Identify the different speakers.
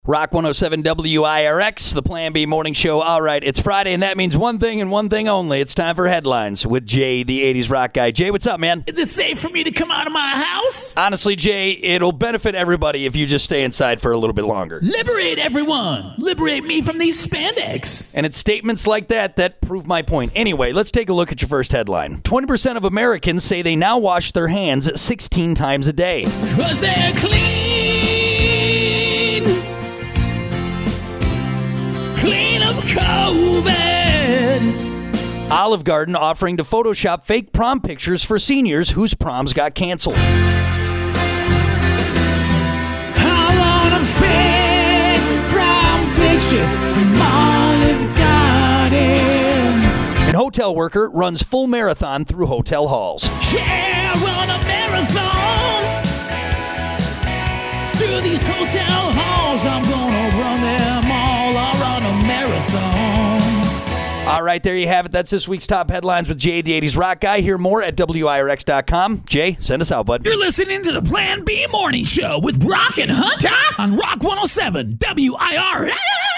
Speaker 1: Rock 107 WIRX, the Plan B morning show. All right, it's Friday, and that means one thing and one thing only. It's time for headlines with Jay, the 80s rock guy. Jay, what's up, man?
Speaker 2: Is it safe for me to come out of my house?
Speaker 1: Honestly, Jay, it'll benefit everybody if you just stay inside for a little bit longer.
Speaker 2: Liberate everyone. Liberate me from these spandex.
Speaker 1: And it's statements like that prove my point. Anyway, let's take a look at your first headline. 20% of Americans say they now wash their hands 16 times a day.
Speaker 2: 'Cause they're clean. Clean of COVID.
Speaker 1: Olive Garden offering to Photoshop fake prom pictures for seniors whose proms got canceled.
Speaker 2: I want a fake prom picture from Olive Garden.
Speaker 1: And hotel worker runs full marathon through hotel halls.
Speaker 2: Yeah, run a marathon through these hotel halls. I'm gonna run them all. I'll run a marathon.
Speaker 1: All right, there you have it. That's this week's top headlines with Jay, the 80s rock guy. Hear more at WIRX.com. Jay, send us out, bud.
Speaker 2: You're listening to the Plan B Morning Show with Brock and Hunter on Rock 107 WIRX.